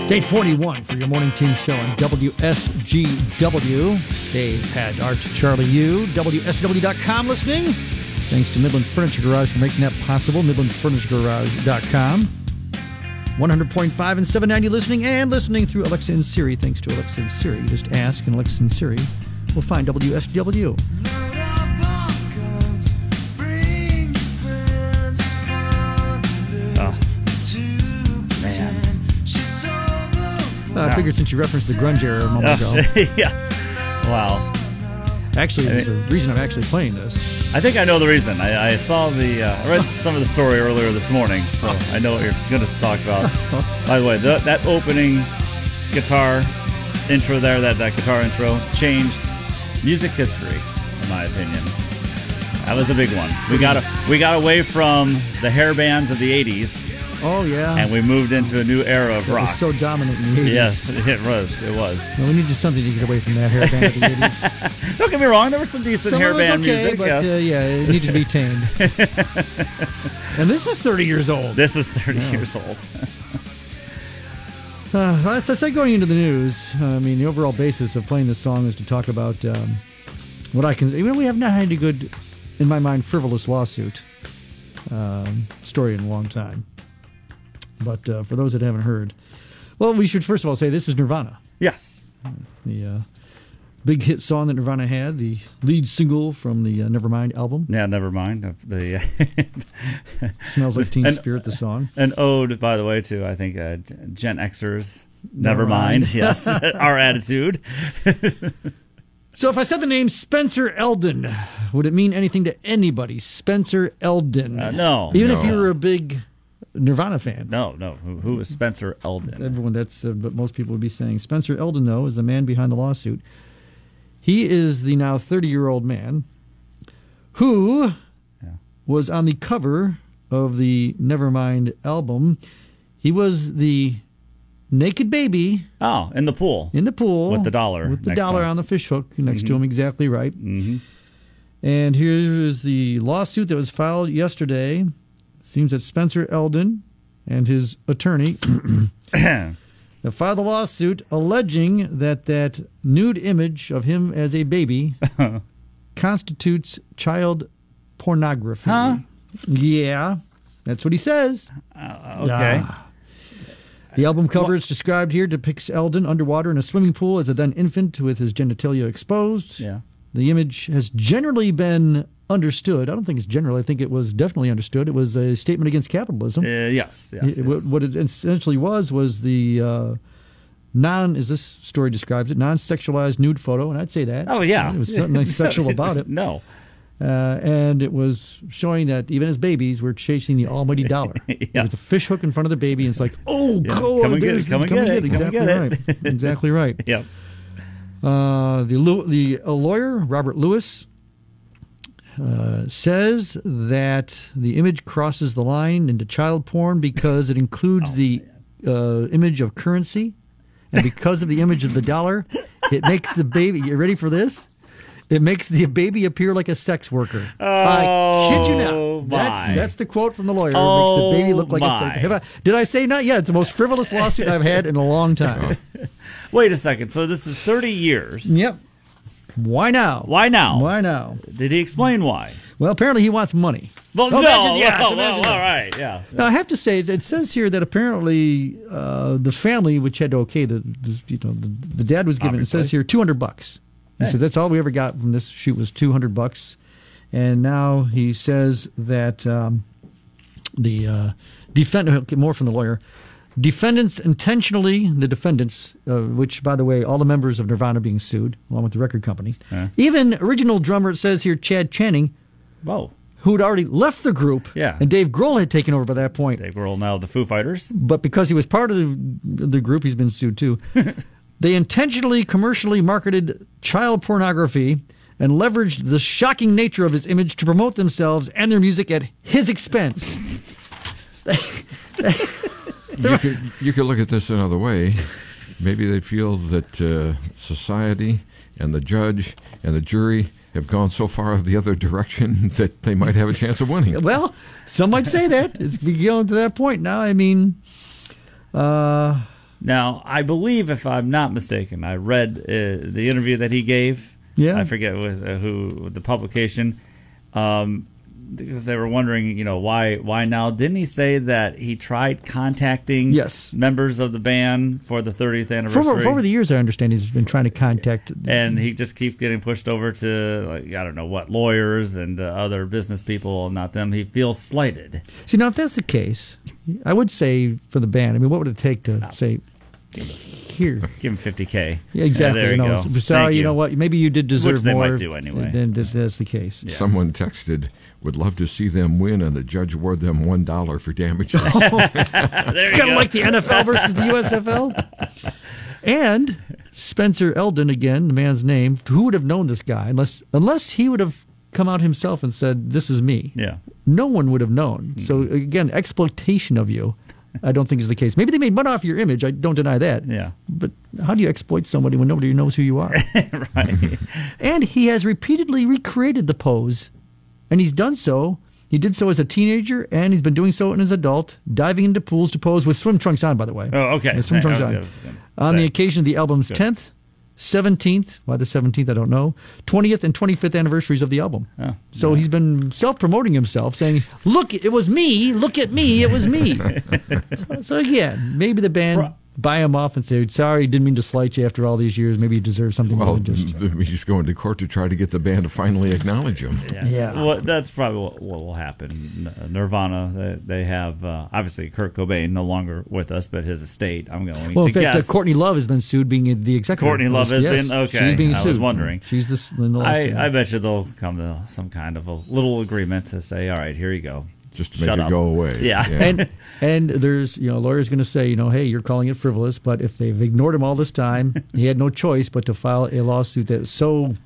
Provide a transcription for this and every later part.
It's 8:41 for your morning team show on WSGW. Dave, Pat, Art, Charlie, you. WSW.com listening. Thanks to Midland Furniture Garage for making that possible. MidlandFurnitureGarage.com. 100.5 and 790 listening and listening through Alexa and Siri. Thanks to Alexa and Siri. You just ask and Alexa and Siri will find WSW. I figured since you referenced the grunge era a moment ago. Yes. Wow. Actually, there's a reason I'm actually playing this. I think I know the reason. I saw I read some of the story earlier this morning, so I know what you're going to talk about. By the way, that opening guitar intro there, that guitar intro, changed music history, in my opinion. That was a big one. We got away from the hair bands of the 80s. Oh, yeah. And we moved into a new era of rock. It was so dominant in the 80s. Yes, it was. Well, we needed something to get away from that hair band of the 80s. Don't get me wrong, there was some decent hair band music. But it needed to be tamed. And this is 30 years old. This is 30 years old. As I said, going into the news, the overall basis of playing this song is to talk about what I can say. We have not had a good, in my mind, frivolous lawsuit story in a long time. But for those that haven't heard, well, we should first of all say this is Nirvana. Yes. The big hit song that Nirvana had, the lead single from the Nevermind album. Yeah, Nevermind. Smells Like Teen Spirit, the song. An ode, by the way, to, I think, Gen Xers. Nevermind. Yes. Our attitude. So if I said the name Spencer Eldon, would it mean anything to anybody? Spencer Eldon. No. Even if you were a big Nirvana fan. No. Who is Spencer Eldon? Everyone, that's what most people would be saying. Spencer Eldon, though, is the man behind the lawsuit. He is the now 30-year-old man who was on the cover of the Nevermind album. He was the naked baby. Oh, in the pool. In the pool. With the dollar. With the dollar on the fish hook next to him, exactly right. Mm-hmm. And here is the lawsuit that was filed yesterday. Seems that Spencer Eldon and his attorney have filed a lawsuit alleging that nude image of him as a baby constitutes child pornography. Huh? Yeah, that's what he says. Okay. The album cover is described here depicts Eldon underwater in a swimming pool as a then infant with his genitalia exposed. Yeah. The image has generally been understood. I don't think it's general. I think it was definitely understood. It was a statement against capitalism. Yes. What it essentially was the as this story describes it, non-sexualized nude photo, and I'd say that. Oh, yeah. There was nothing sexual about it. No. And it was showing that even as babies, we're chasing the almighty dollar. Yes. There's a fish hook in front of the baby, and it's like, oh, go come and get it. Come and get it. Exactly right. Exactly right. Yep. The lawyer, Robert Lewis, says that the image crosses the line into child porn because it includes the image of currency, and because of the image of the dollar, it makes the baby. You ready for this? It makes the baby appear like a sex worker. I kid you not. That's the quote from the lawyer. It makes the baby look like a sex worker. Did I say not yet? It's the most frivolous lawsuit I've had in a long time. Wait a second. So this is 30 years. Yep. Why now? Why now? Why now? Did he explain why? Well, apparently he wants money. Well, all right, yeah. Now, I have to say, it says here that apparently the family, which had to okay, the dad was given. Obviously. It says here $200. He said that's all we ever got from this shoot was $200, and now he says that the defendant, more from the lawyer. The defendants, which, by the way, all the members of Nirvana being sued, along with the record company. Even original drummer, it says here, Chad Channing, who had already left the group, and Dave Grohl had taken over by that point. Dave Grohl, now the Foo Fighters. But because he was part of the group, he's been sued too. They intentionally commercially marketed child pornography and leveraged the shocking nature of his image to promote themselves and their music at his expense. You could look at this another way. Maybe they feel that society and the judge and the jury have gone so far the other direction that they might have a chance of winning. Well, some might say that. It's going to that point now. I mean, Now, I believe, if I'm not mistaken, I read the interview that he gave. Yeah. I forget with the publication. Because they were wondering, why now? Didn't he say that he tried contacting members of the band for the 30th anniversary? For over the years, I understand he's been trying to contact. And he just keeps getting pushed over to, I don't know what, lawyers and other business people, not them. He feels slighted. See, now, if that's the case, I would say for the band, I mean, what would it take to say, here? Give him $50K. Yeah, exactly. There you go. Sorry, you know what? Maybe you did deserve Which they more. might do anyway. Then that's the case. Yeah. Someone texted, would love to see them win, and the judge award them $1 for damages. There you Kind go. of like the NFL versus the USFL. And Spencer Eldon, again, the man's name, who would have known this guy unless he would have come out himself and said, this is me. Yeah. No one would have known. So, again, exploitation of you, I don't think is the case. Maybe they made money off your image. I don't deny that. Yeah. But how do you exploit somebody when nobody knows who you are? Right. And he has repeatedly recreated the pose, and he's done so. He did so as a teenager, and he's been doing so as an adult, diving into pools to pose with swim trunks on, by the way. Oh, okay. Yeah, swim trunks on. On the occasion of the album's 10th, 17th, why the 17th, I don't know, 20th and 25th anniversaries of the album. Oh, so he's been self-promoting himself, saying, look, it was me, look at me, it was me. So again, maybe the band buy him off and say, sorry, didn't mean to slight you after all these years. Maybe you deserve something more Well, than just... he's going to court to try to get the band to finally acknowledge him. Yeah. Well, that's probably what will happen. Nirvana, they have, obviously, Kurt Cobain no longer with us, but his estate, I'm going Well, to in fact, guess. Courtney Love has been sued, being the executive. Courtney Love has Yes, been? Okay. She's being sued. I was wondering. She's in the lawsuit. I bet you they'll come to some kind of a little agreement to say, all right, here you go. Just to make Shut it up. go away. Yeah. And there's, a lawyer's going to say, hey, you're calling it frivolous, but if they've ignored him all this time, he had no choice but to file a lawsuit that's so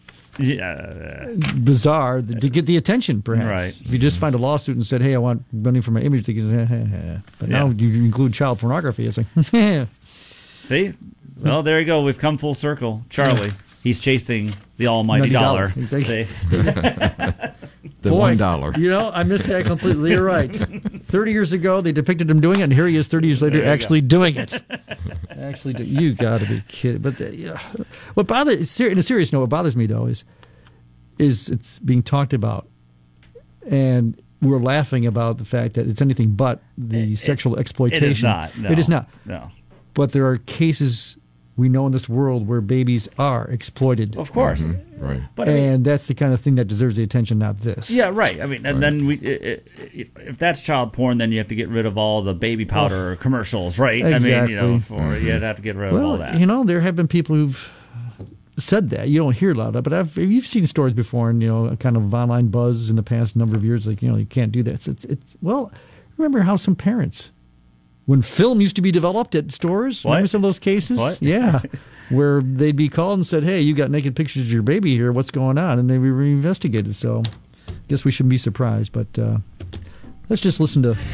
bizarre to get the attention, perhaps. Right. If you just find a lawsuit and said, hey, I want money for my image, they can say, but now you include child pornography. It's like, See? Well, there you go. We've come full circle. Charlie, he's chasing the almighty dollar. Exactly. See? The $1. I missed that completely. You're right. 30 years ago, they depicted him doing it, and here he is 30 years later actually doing it. You got to be kidding. But what bothers, in a serious note, what bothers me, though, is it's being talked about, and we're laughing about the fact that it's anything but the sexual exploitation. It is not. No. It is not. No. But there are cases we know in this world where babies are exploited. Of course. Mm-hmm. Right. But and that's the kind of thing that deserves the attention, not this. Yeah, right. I mean, and then if that's child porn, then you have to get rid of all the baby powder commercials, right? Exactly. I mean, you'd have to get rid of all that. There have been people who've said that. You don't hear a lot of it, but you've seen stories before, and a kind of online buzz in the past number of years, like you can't do that. It's remember how some parents, when film used to be developed at stores, remember some of those cases? What? Yeah, where they'd be called and said, "Hey, you got naked pictures of your baby here. What's going on?" And they were investigated. So, I guess we shouldn't be surprised. But let's just listen to.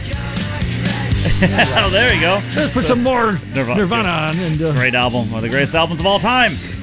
Oh, there you go. Let's put some more Nirvana on. And, great album, one of the greatest albums of all time.